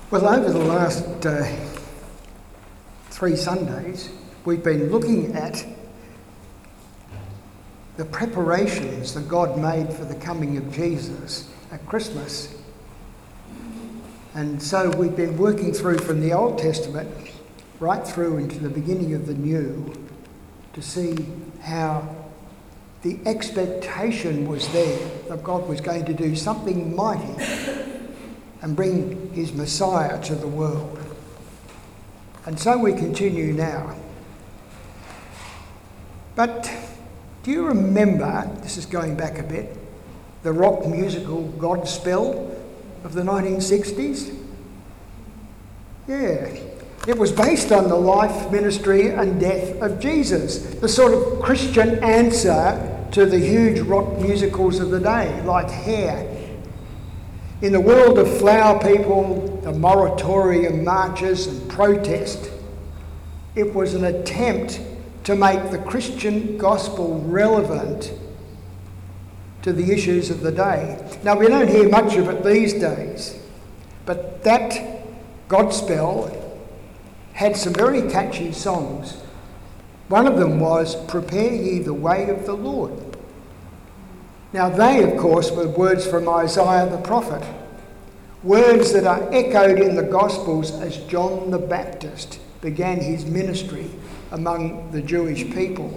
Well, over the last 3 Sundays, we've been looking at the preparations that God made for the coming of Jesus at Christmas. And so we've been working through from the Old Testament right through into the beginning of the New to see how the expectation was there that God was going to do something mighty and bring his Messiah to the world. And so we continue now. But do you remember, this is going back a bit, the rock musical Godspell of the 1960s? Yeah. It was based on the life, ministry and death of Jesus, the sort of Christian answer to the huge rock musicals of the day, like Hair. In the world of flower people, the moratorium marches and protest, it was an attempt to make the Christian gospel relevant to the issues of the day. Now, we don't hear much of it these days, but that Godspell had some very catchy songs. One of them was, "Prepare ye the way of the Lord." Now they, of course, were words from Isaiah the prophet, words that are echoed in the Gospels as John the Baptist began his ministry among the Jewish people.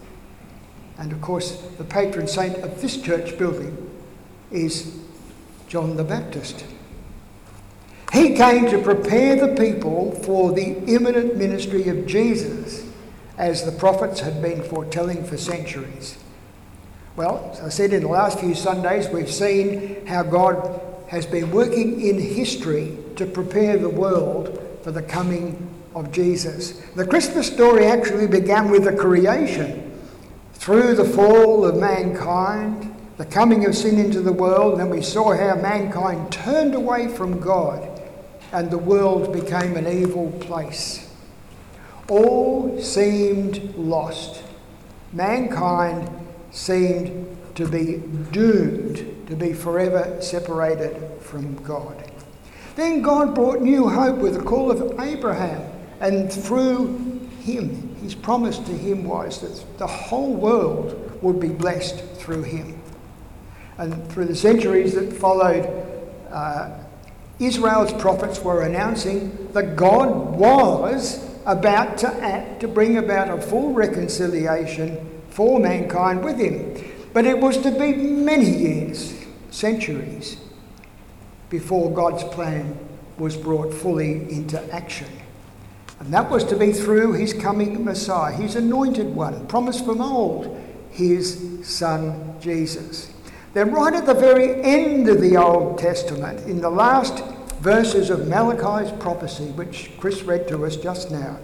And of course, the patron saint of this church building is John the Baptist. He came to prepare the people for the imminent ministry of Jesus, as the prophets had been foretelling for centuries. Well, as I said in the last few Sundays, we've seen how God has been working in history to prepare the world for the coming of Jesus. The Christmas story actually began with the creation. Through the fall of mankind, the coming of sin into the world, and then we saw how mankind turned away from God and the world became an evil place. All seemed lost. Mankind seemed to be doomed to be forever separated from God. Then God brought new hope with the call of Abraham, and through him, his promise to him was that the whole world would be blessed through him. And through the centuries that followed, Israel's prophets were announcing that God was about to act to bring about a full reconciliation for mankind with him. But it was to be many years, centuries, before God's plan was brought fully into action. And that was to be through his coming Messiah, his anointed one, promised from old, his son Jesus. Then right at the very end of the Old Testament, in the last verses of Malachi's prophecy, which Chris read to us just now,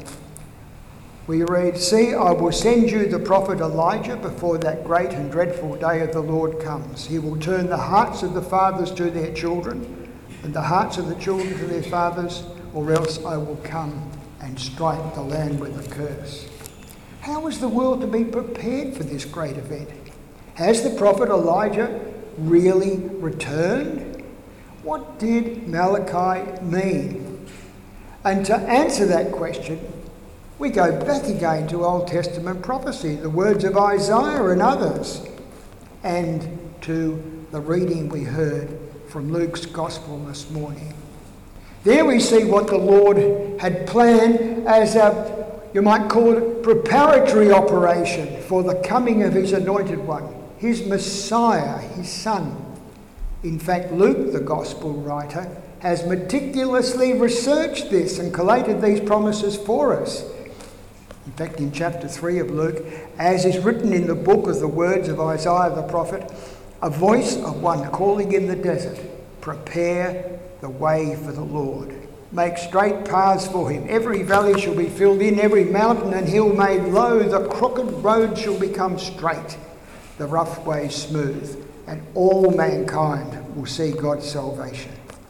we read, "See, I will send you the prophet Elijah before that great and dreadful day of the Lord comes. He will turn the hearts of the fathers to their children, and the hearts of the children to their fathers, or else I will come and strike the land with a curse." How is the world to be prepared for this great event? Has the prophet Elijah really returned? What did Malachi mean? And to answer that question, we go back again to Old Testament prophecy, the words of Isaiah and others, and to the reading we heard from Luke's Gospel this morning. There we see what the Lord had planned as a, you might call it, preparatory operation for the coming of his anointed one, his Messiah, his Son. In fact, Luke, the Gospel writer, has meticulously researched this and collated these promises for us. In fact, in chapter 3 of Luke, as is written in the book of the words of Isaiah the prophet, a voice of one calling in the desert, "Prepare the way for the Lord. Make straight paths for him. Every valley shall be filled in, every mountain and hill made low. The crooked road shall become straight, the rough way smooth, and all mankind will see God's salvation."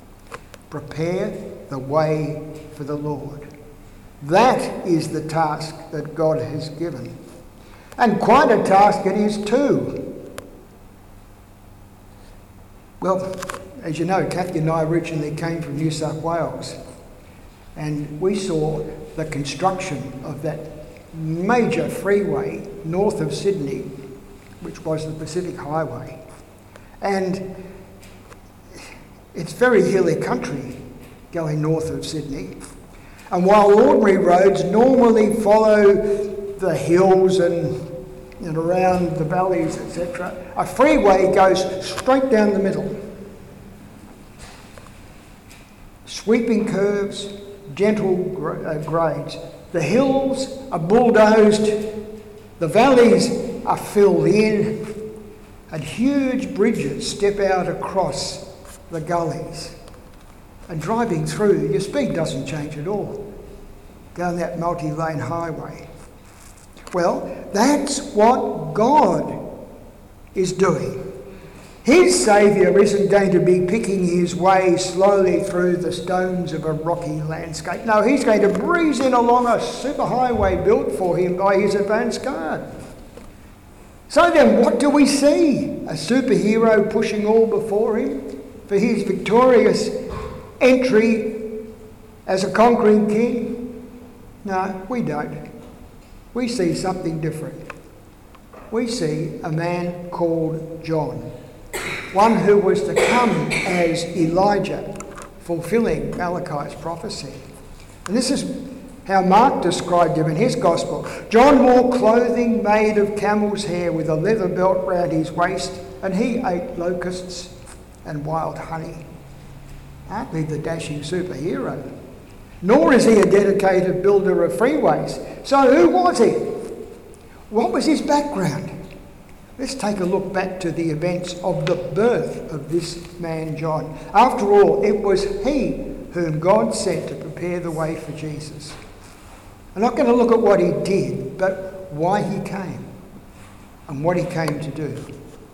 Prepare the way for the Lord. That is the task that God has given. And quite a task it is too. Well, As you know, Kathy and I originally came from New South Wales, and we saw the construction of that major freeway north of Sydney, which was the Pacific Highway. And it's very hilly country going north of Sydney. And while ordinary roads normally follow the hills and around the valleys, etc., a freeway goes straight down the middle. Sweeping curves, gentle grades. The hills are bulldozed, the valleys are filled in, and huge bridges step out across the gullies. And driving through, your speed doesn't change at all down that multi-lane highway. Well, that's what God is doing. His Saviour isn't going to be picking his way slowly through the stones of a rocky landscape. No, he's going to breeze in along a superhighway built for him by his advance guard. So then, what do we see? A superhero pushing all before him for his victorious entry as a conquering king? No, we don't. We see something different. We see a man called John, one who was to come as Elijah, fulfilling Malachi's prophecy. And this is how Mark described him in his gospel. John wore clothing made of camel's hair with a leather belt round his waist, and he ate locusts and wild honey. Hardly the dashing superhero. Nor is he a dedicated builder of freeways. So who was he? What was his background? Let's take a look back to the events of the birth of this man John. After all, it was he whom God sent to prepare the way for Jesus. I'm not going to look at what he did, but why he came and what he came to do.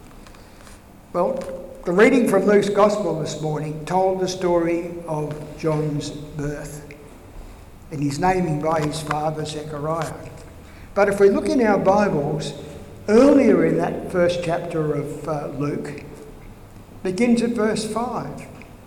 Well, the reading from Luke's Gospel this morning told the story of John's birth and his naming by his father Zechariah. But if we look in our Bibles, earlier in that first chapter of Luke, begins at verse 5.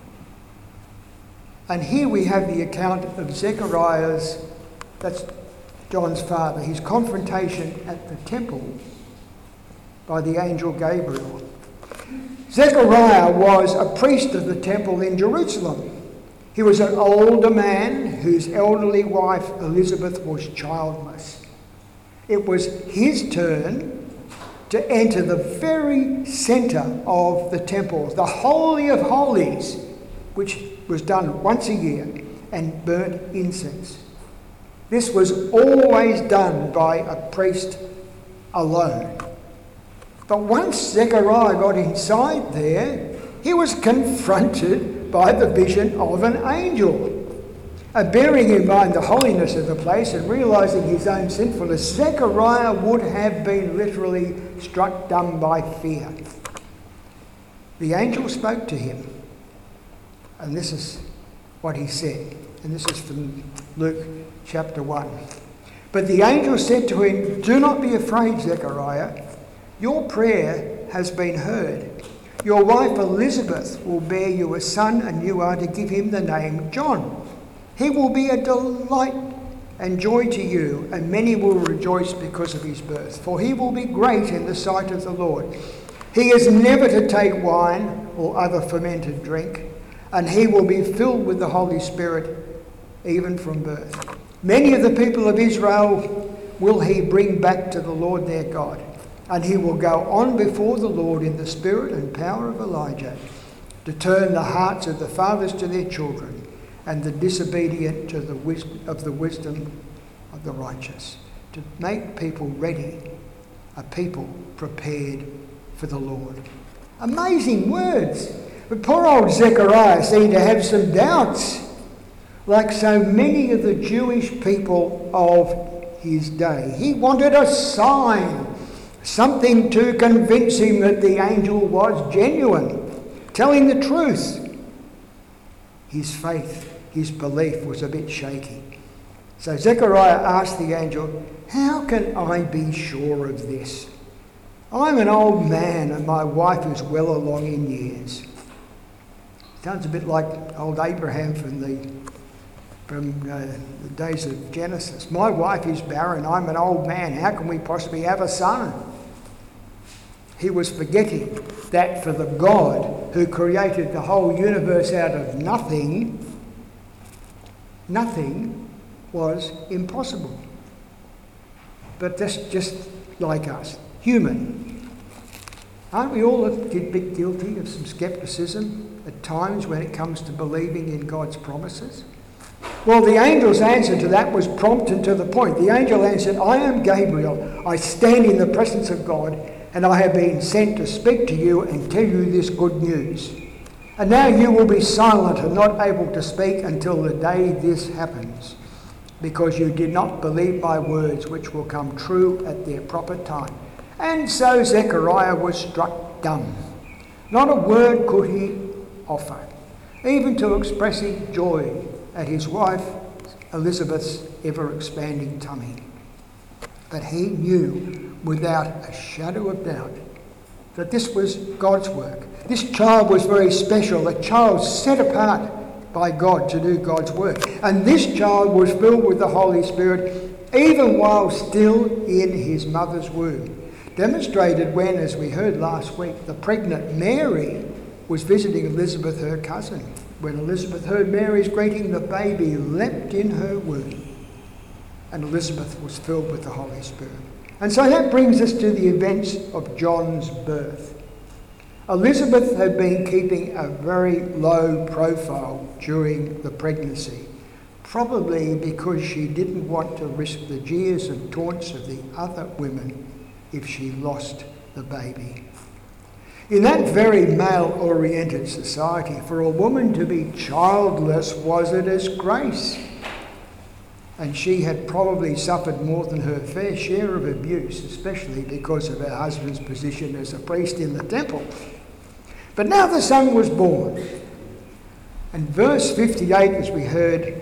And here we have the account of Zechariah's, that's John's father, his confrontation at the temple by the angel Gabriel. Zechariah was a priest of the temple in Jerusalem. He was an older man whose elderly wife Elizabeth was childless. It was his turn to enter the very centre of the temple, the Holy of Holies, which was done once a year, and burnt incense. This was always done by a priest alone. But once Zechariah got inside there, he was confronted by the vision of an angel. And bearing in mind the holiness of the place and realising his own sinfulness, Zechariah would have been literally struck dumb by fear. The angel spoke to him, and this is what he said. And this is from Luke chapter 1. But the angel said to him, "Do not be afraid, Zechariah. Your prayer has been heard. Your wife Elizabeth will bear you a son, and you are to give him the name John. He will be a delight and joy to you, and many will rejoice because of his birth, for he will be great in the sight of the Lord. He is never to take wine or other fermented drink, and he will be filled with the Holy Spirit even from birth. Many of the people of Israel will he bring back to the Lord their God, and he will go on before the Lord in the spirit and power of Elijah, to turn the hearts of the fathers to their children, and the disobedient to the wisdom of the righteous, to make people ready, a people prepared for the Lord." Amazing words. But poor old Zechariah seemed to have some doubts, like so many of the Jewish people of his day. He wanted a sign, something to convince him that the angel was genuine, telling the truth. His faith, his belief was a bit shaky. So Zechariah asked the angel, "How can I be sure of this? I'm an old man and my wife is well along in years." Sounds a bit like old Abraham from the days of Genesis. My wife is barren, I'm an old man, how can we possibly have a son? He was forgetting that for the God who created the whole universe out of nothing, nothing was impossible. But that's just like us, human. Aren't we all a bit guilty of some scepticism at times when it comes to believing in God's promises? Well, the angel's answer to that was prompt and to the point. The angel answered, I am Gabriel. I stand in the presence of God, and I have been sent to speak to you and tell you this good news. And now you will be silent and not able to speak until the day this happens, because you did not believe my words, which will come true at their proper time. And so Zechariah was struck dumb. Not a word could he offer, even to expressing joy at his wife Elizabeth's ever-expanding tummy. But he knew without a shadow of doubt that this was God's work. This child was very special, a child set apart by God to do God's work. And this child was filled with the Holy Spirit even while still in his mother's womb. Demonstrated when, as we heard last week, the pregnant Mary was visiting Elizabeth, her cousin. When Elizabeth heard Mary's greeting, the baby leapt in her womb, and Elizabeth was filled with the Holy Spirit. And so that brings us to the events of John's birth. Elizabeth had been keeping a very low profile during the pregnancy, probably because she didn't want to risk the jeers and taunts of the other women if she lost the baby. In that very male-oriented society, for a woman to be childless was a disgrace. And she had probably suffered more than her fair share of abuse, especially because of her husband's position as a priest in the temple. But now the son was born. And verse 58, as we heard,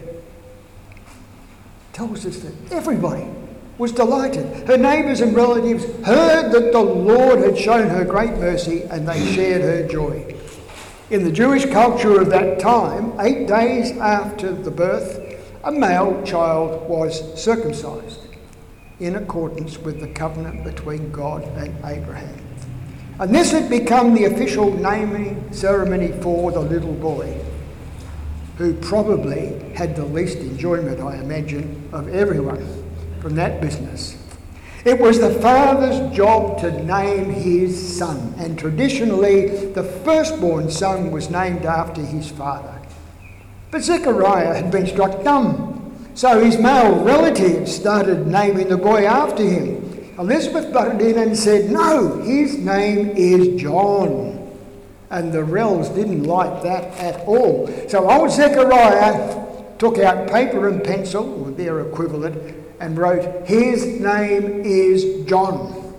tells us that everybody was delighted. Her neighbours and relatives heard that the Lord had shown her great mercy, and they shared her joy. In the Jewish culture of that time, 8 days after the birth, a male child was circumcised in accordance with the covenant between God and Abraham. And this had become the official naming ceremony for the little boy, who probably had the least enjoyment, I imagine, of everyone from that business. It was the father's job to name his son, and traditionally the firstborn son was named after his father. But Zechariah had been struck dumb, so his male relatives started naming the boy after him. Elizabeth butted in and said, no, his name is John. And the Rells didn't like that at all. So old Zechariah took out paper and pencil, or their equivalent, and wrote, his name is John.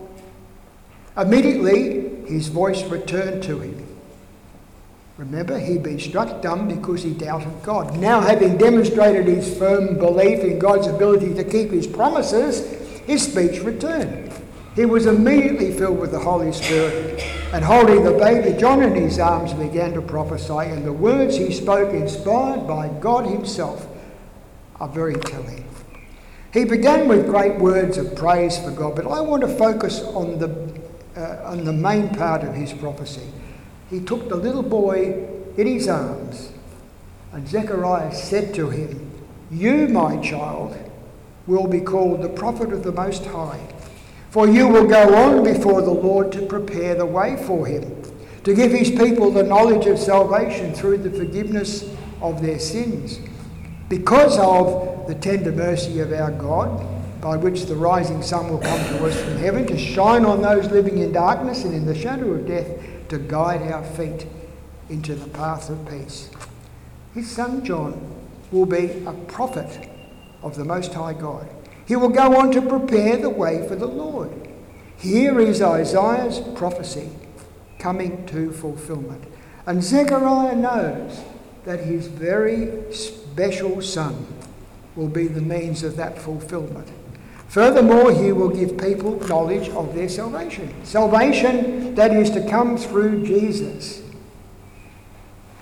Immediately, his voice returned to him. Remember, he'd been struck dumb because he doubted God. Now, having demonstrated his firm belief in God's ability to keep his promises, his speech returned. He was immediately filled with the Holy Spirit, and holding the baby John in his arms, began to prophesy, and the words he spoke, inspired by God himself, are very telling. He began with great words of praise for God, but I want to focus on the main part of his prophecy. He took the little boy in his arms, and Zechariah said to him, you, my child, will be called the prophet of the Most High, for you will go on before the Lord to prepare the way for him, to give his people the knowledge of salvation through the forgiveness of their sins, because of the tender mercy of our God, by which the rising sun will come to us from heaven, to shine on those living in darkness and in the shadow of death, to guide our feet into the path of peace. His son John will be a prophet of the Most High God. He will go on to prepare the way for the Lord. Here is Isaiah's prophecy coming to fulfillment. And Zechariah knows that his very special son will be the means of that fulfillment. Furthermore, he will give people knowledge of their salvation. Salvation that is to come through Jesus.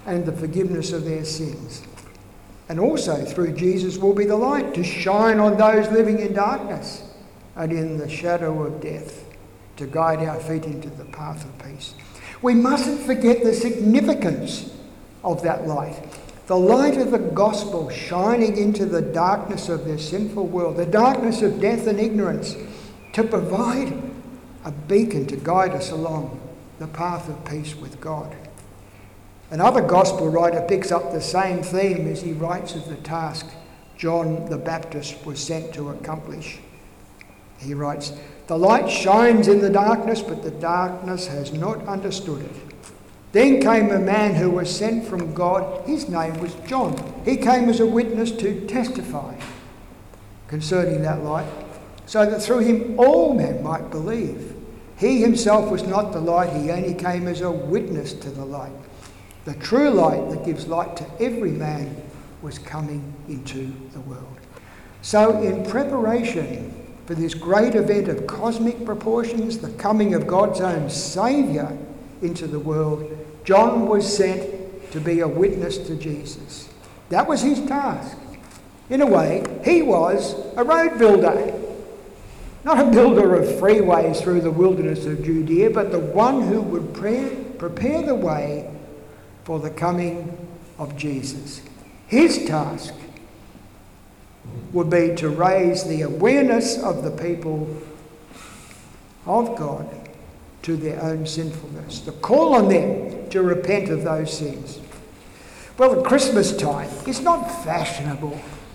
and the forgiveness of their sins. And also through Jesus will be the light to shine on those living in darkness and in the shadow of death, to guide our feet into the path of peace. We mustn't forget the significance of that light. The light of the gospel shining into the darkness of their sinful world, the darkness of death and ignorance, to provide a beacon to guide us along the path of peace with God. Another gospel writer picks up the same theme as he writes of the task John the Baptist was sent to accomplish. He writes, "The light shines in the darkness, but the darkness has not understood it. Then came a man who was sent from God. His name was John. He came as a witness to testify concerning that light, so that through him all men might believe. He himself was not the light, he only came as a witness to the light. The true light that gives light to every man was coming into the world." So in preparation for this great event of cosmic proportions, the coming of God's own Saviour into the world, John was sent to be a witness to Jesus. That was his task. In a way, he was a road builder. Not a builder of freeways through the wilderness of Judea, but the one who would prepare the way for the coming of Jesus. His task would be to raise the awareness of the people of God to their own sinfulness, to call on them to repent of those sins. Well, at Christmas time, it's not fashionable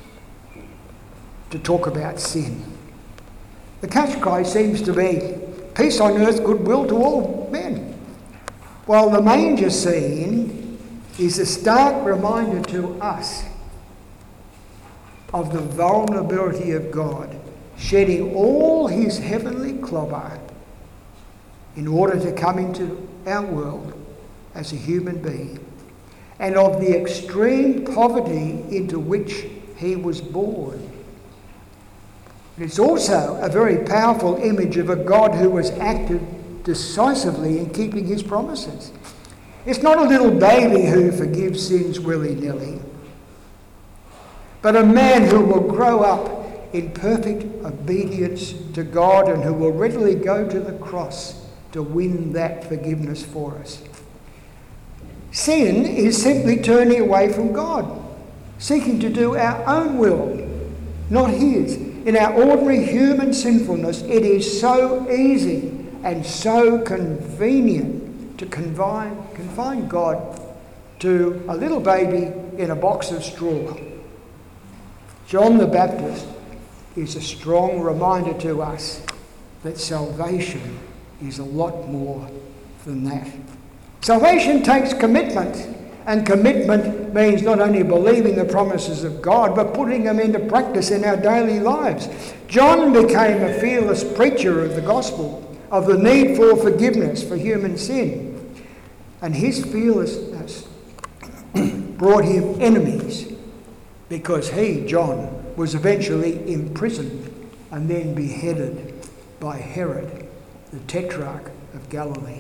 to talk about sin. The catchcry seems to be peace on earth, goodwill to all men. While the manger scene is a stark reminder to us of the vulnerability of God, shedding all his heavenly clobber in order to come into our world as a human being, and of the extreme poverty into which he was born. It's also a very powerful image of a God who has acted decisively in keeping his promises. It's not a little baby who forgives sins willy-nilly, but a man who will grow up in perfect obedience to God and who will readily go to the cross to win that forgiveness for us. Sin is simply turning away from God, seeking to do our own will, not his. In our ordinary human sinfulness, it is so easy and so convenient to confine God to a little baby in a box of straw. John the Baptist is a strong reminder to us that salvation is a lot more than that. Salvation takes commitment, and commitment means not only believing the promises of God, but putting them into practice in our daily lives. John became a fearless preacher of the gospel, of the need for forgiveness for human sin. And his fearlessness brought him enemies, because he, John, was eventually imprisoned and then beheaded by Herod, the Tetrarch of Galilee.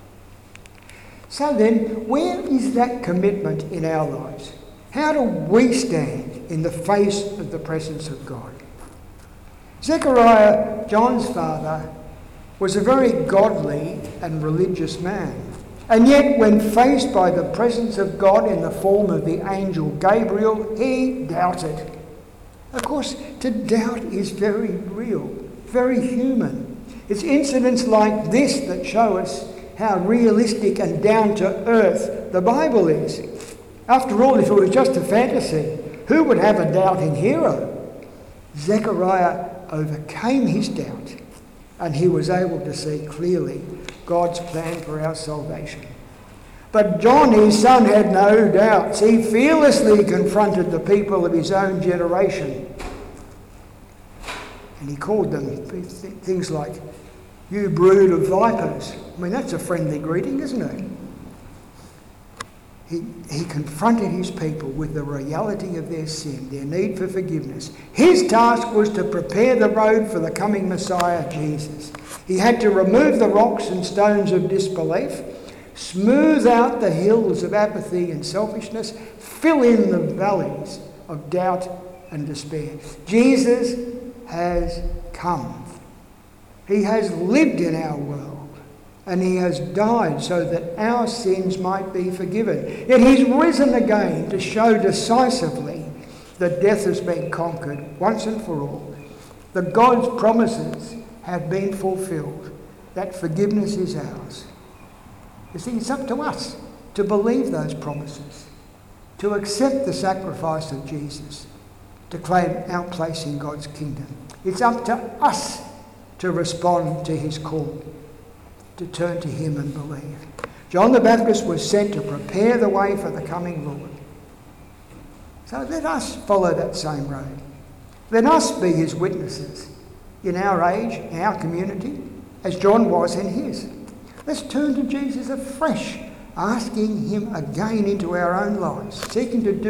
So then, where is that commitment in our lives? How do we stand in the face of the presence of God? Zechariah, John's father, was a very godly and religious man. And yet, when faced by the presence of God in the form of the angel Gabriel, he doubted. Of course, to doubt is very real, very human. It's incidents like this that show us how realistic and down to earth the Bible is. After all, if it was just a fantasy, who would have a doubting hero? Zechariah overcame his doubt, and he was able to see clearly God's plan for our salvation. But John, his son, had no doubts. He fearlessly confronted the people of his own generation. And he called them things like, "You brood of vipers." I mean, that's a friendly greeting, isn't it? He confronted his people with the reality of their sin, their need for forgiveness. His task was to prepare the road for the coming Messiah, Jesus. He had to remove the rocks and stones of disbelief, Smooth out the hills of apathy and selfishness. Fill in the valleys of doubt and despair. Jesus has come. He has lived in our world, and he has died so that our sins might be forgiven. Yet he's risen again to show decisively that death has been conquered once and for all, that God's promises have been fulfilled, that forgiveness is ours. You see, it's up to us to believe those promises, to accept the sacrifice of Jesus, to claim our place in God's kingdom. It's up to us to respond to his call, to turn to him and believe. John the Baptist was sent to prepare the way for the coming Lord. So let us follow that same road. Let us be his witnesses in our age, in our community, as John was in his. Let's turn to Jesus afresh, asking him again into our own lives, seeking to do